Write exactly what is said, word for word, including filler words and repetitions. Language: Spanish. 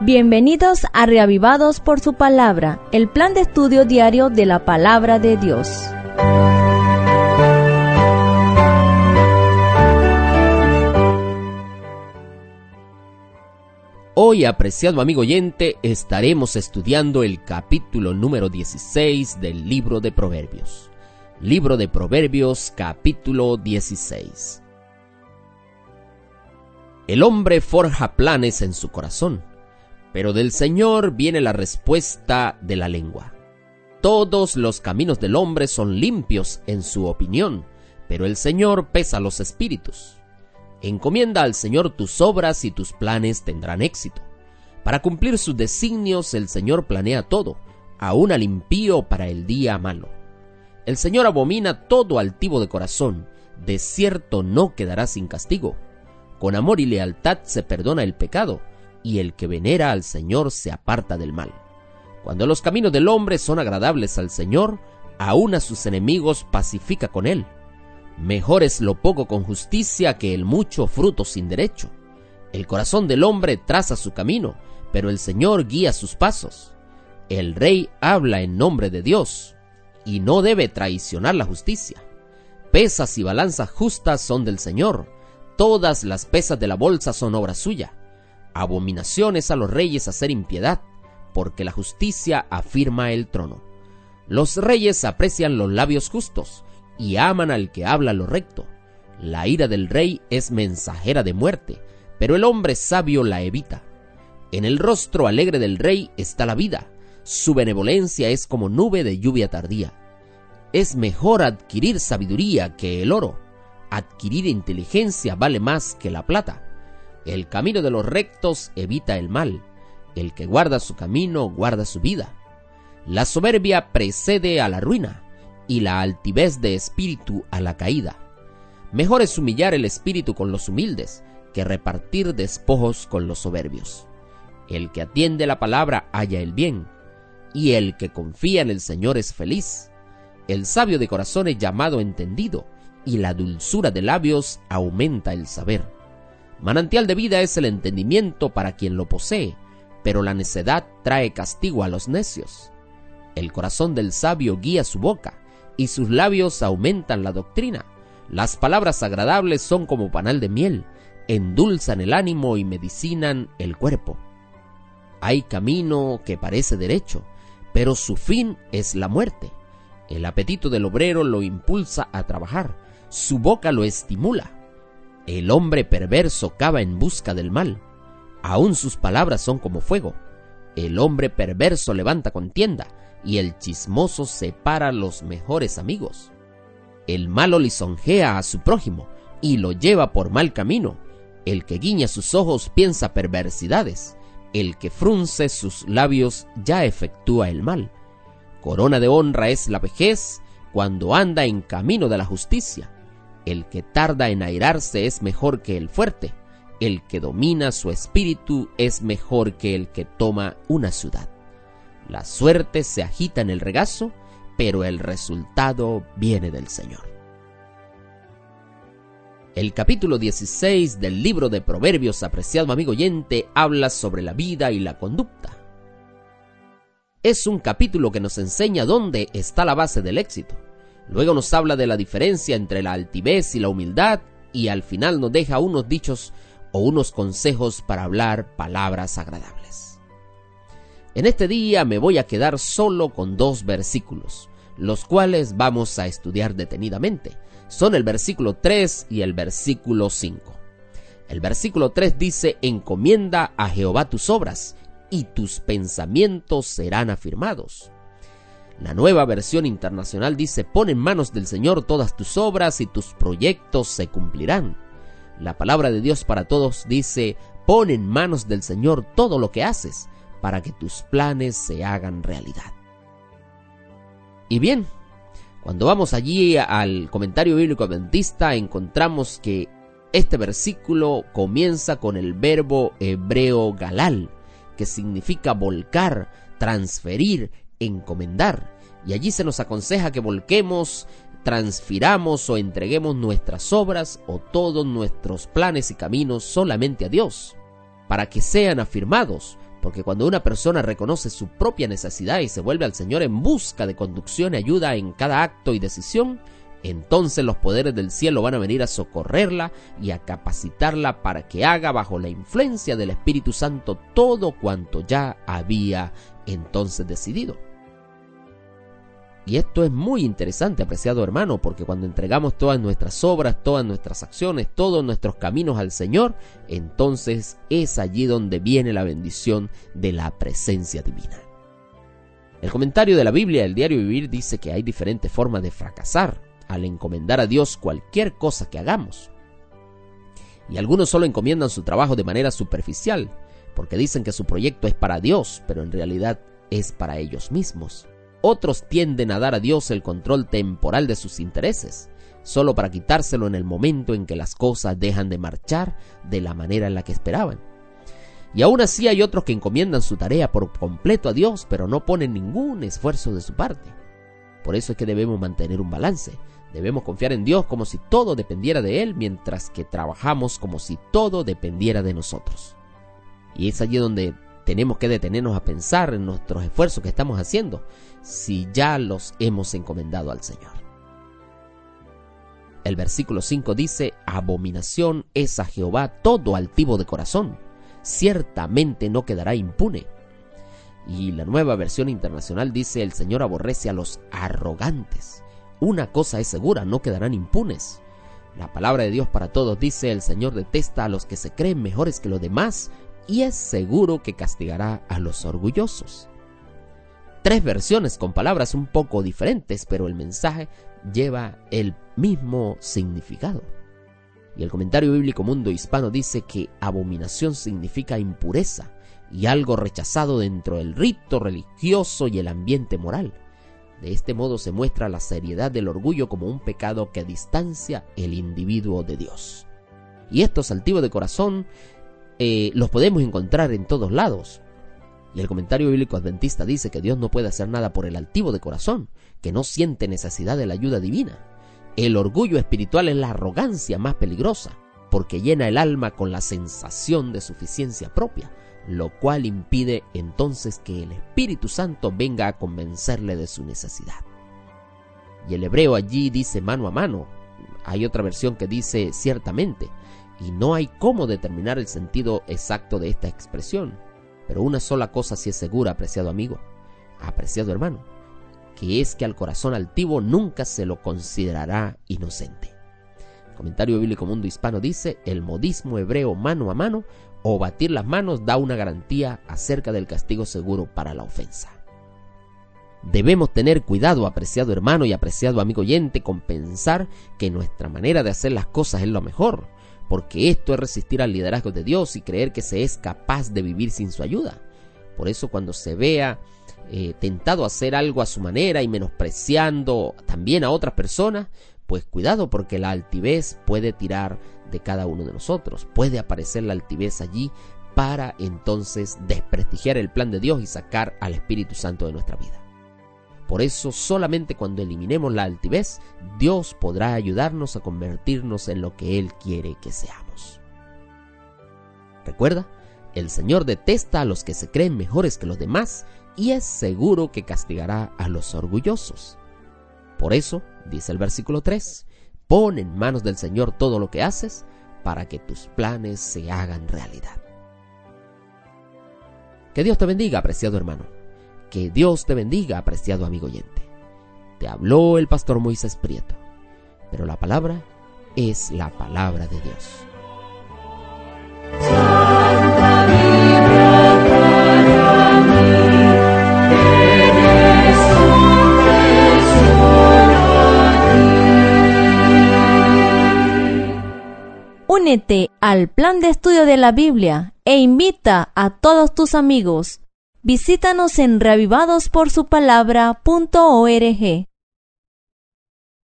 Bienvenidos a Reavivados por su Palabra, el plan de estudio diario de la Palabra de Dios. Hoy, apreciado amigo oyente, estaremos estudiando el capítulo número dieciséis del libro de Proverbios. Libro de Proverbios, capítulo dieciséis. El hombre forja planes en su corazón, pero del Señor viene la respuesta de la lengua. Todos los caminos del hombre son limpios en su opinión, pero el Señor pesa los espíritus. Encomienda al Señor tus obras y tus planes tendrán éxito. Para cumplir sus designios el Señor planea todo, aun al impío para el día malo. El Señor abomina todo altivo de corazón, de cierto no quedará sin castigo. Con amor y lealtad se perdona el pecado, y el que venera al Señor se aparta del mal. Cuando los caminos del hombre son agradables al Señor, aun a sus enemigos pacifica con él. Mejor es lo poco con justicia que el mucho fruto sin derecho. El corazón del hombre traza su camino, pero el Señor guía sus pasos. El rey habla en nombre de Dios, y no debe traicionar la justicia. Pesas y balanzas justas son del Señor, todas las pesas de la bolsa son obra suya. Abominación es a los reyes hacer impiedad, porque la justicia afirma el trono. Los reyes aprecian los labios justos, y aman al que habla lo recto. La ira del rey es mensajera de muerte, pero el hombre sabio la evita. En el rostro alegre del rey está la vida, su benevolencia es como nube de lluvia tardía. Es mejor adquirir sabiduría que el oro, adquirir inteligencia vale más que la plata. El camino de los rectos evita el mal, el que guarda su camino guarda su vida. La soberbia precede a la ruina, y la altivez de espíritu a la caída. Mejor es humillar el espíritu con los humildes, que repartir despojos con los soberbios. El que atiende la palabra halla el bien, y el que confía en el Señor es feliz. El sabio de corazón es llamado entendido, y la dulzura de labios aumenta el saber. Manantial de vida es el entendimiento para quien lo posee, pero la necedad trae castigo a los necios. El corazón del sabio guía su boca, y sus labios aumentan la doctrina. Las palabras agradables son como panal de miel, endulzan el ánimo y medicinan el cuerpo. Hay camino que parece derecho, pero su fin es la muerte. El apetito del obrero lo impulsa a trabajar, su boca lo estimula. El hombre perverso cava en busca del mal, aun sus palabras son como fuego. El hombre perverso levanta contienda, y el chismoso separa los mejores amigos. El malo lisonjea a su prójimo, y lo lleva por mal camino. El que guiña sus ojos piensa perversidades. El que frunce sus labios ya efectúa el mal. Corona de honra es la vejez cuando anda en camino de la justicia. El que tarda en airarse es mejor que el fuerte. El que domina su espíritu es mejor que el que toma una ciudad. La suerte se agita en el regazo, pero el resultado viene del Señor. El capítulo dieciséis del libro de Proverbios, apreciado amigo oyente, habla sobre la vida y la conducta. Es un capítulo que nos enseña dónde está la base del éxito. Luego nos habla de la diferencia entre la altivez y la humildad, y al final nos deja unos dichos o unos consejos para hablar palabras agradables. En este día me voy a quedar solo con dos versículos, los cuales vamos a estudiar detenidamente. Son el versículo tres y el versículo cinco. El versículo tres dice: encomienda a Jehová tus obras, y tus pensamientos serán afirmados. La Nueva Versión Internacional dice: pon en manos del Señor todas tus obras, y tus proyectos se cumplirán. La Palabra de Dios para Todos dice: pon en manos del Señor todo lo que haces, para que tus planes se hagan realidad. Y bien, cuando vamos allí al comentario bíblico adventista, encontramos que este versículo comienza con el verbo hebreo galal, que significa volcar, transferir, encomendar. Y allí se nos aconseja que volquemos, transfiramos o entreguemos nuestras obras o todos nuestros planes y caminos solamente a Dios, para que sean afirmados, Porque cuando una persona reconoce su propia necesidad y se vuelve al Señor en busca de conducción y ayuda en cada acto y decisión, entonces los poderes del cielo van a venir a socorrerla y a capacitarla para que haga bajo la influencia del Espíritu Santo todo cuanto ya había entonces decidido. Y esto es muy interesante, apreciado hermano, porque cuando entregamos todas nuestras obras, todas nuestras acciones, todos nuestros caminos al Señor, entonces es allí donde viene la bendición de la presencia divina. El comentario de la Biblia del Diario Vivir dice que hay diferentes formas de fracasar al encomendar a Dios cualquier cosa que hagamos. Y algunos solo encomiendan su trabajo de manera superficial, porque dicen que su proyecto es para Dios, pero en realidad es para ellos mismos. Otros tienden a dar a Dios el control temporal de sus intereses, solo para quitárselo en el momento en que las cosas dejan de marchar de la manera en la que esperaban. Y aún así hay otros que encomiendan su tarea por completo a Dios, pero no ponen ningún esfuerzo de su parte. Por eso es que debemos mantener un balance. Debemos confiar en Dios como si todo dependiera de Él, mientras que trabajamos como si todo dependiera de nosotros. Y es allí donde tenemos que detenernos a pensar en nuestros esfuerzos que estamos haciendo, si ya los hemos encomendado al Señor. El versículo cinco dice: abominación es a Jehová todo altivo de corazón, ciertamente no quedará impune. Y la Nueva Versión Internacional dice: el Señor aborrece a los arrogantes. Una cosa es segura, no quedarán impunes. La palabra de Dios para todos dice: el Señor detesta a los que se creen mejores que los demás y es seguro que castigará a los orgullosos. Tres versiones con palabras un poco diferentes, pero el mensaje lleva el mismo significado. Y el comentario bíblico Mundo Hispano dice que abominación significa impureza y algo rechazado dentro del rito religioso y el ambiente moral. De este modo se muestra la seriedad del orgullo como un pecado que distancia el individuo de Dios. Y estos altivos de corazón eh, los podemos encontrar en todos lados. Y el comentario bíblico adventista dice que Dios no puede hacer nada por el altivo de corazón, que no siente necesidad de la ayuda divina. El orgullo espiritual es la arrogancia más peligrosa, porque llena el alma con la sensación de suficiencia propia, lo cual impide entonces que el Espíritu Santo venga a convencerle de su necesidad. Y el hebreo allí dice mano a mano. Hay otra versión que dice ciertamente, y no hay cómo determinar el sentido exacto de esta expresión. Pero una sola cosa sí es segura, apreciado amigo, apreciado hermano, que es que al corazón altivo nunca se lo considerará inocente. El comentario bíblico Mundo Hispano dice: el modismo hebreo mano a mano o batir las manos da una garantía acerca del castigo seguro para la ofensa. Debemos tener cuidado, apreciado hermano y apreciado amigo oyente, con pensar que nuestra manera de hacer las cosas es lo mejor, porque esto es resistir al liderazgo de Dios y creer que se es capaz de vivir sin su ayuda. Por eso cuando se vea eh, tentado a hacer algo a su manera y menospreciando también a otras personas, pues cuidado, porque la altivez puede tirar de cada uno de nosotros. Puede aparecer la altivez allí para entonces desprestigiar el plan de Dios y sacar al Espíritu Santo de nuestra vida. Por eso solamente cuando eliminemos la altivez, Dios podrá ayudarnos a convertirnos en lo que Él quiere que seamos. Recuerda, el Señor detesta a los que se creen mejores que los demás y es seguro que castigará a los orgullosos. Por eso, dice el versículo tres, pon en manos del Señor todo lo que haces para que tus planes se hagan realidad. Que Dios te bendiga, apreciado hermano. Que Dios te bendiga, apreciado amigo oyente. Te habló el pastor Moisés Prieto, pero la palabra es la palabra de Dios. Santa Biblia para mí, eres un tesoro aquí. Únete al plan de estudio de la Biblia e invita a todos tus amigos. Visítanos en reavivados por su palabra punto org.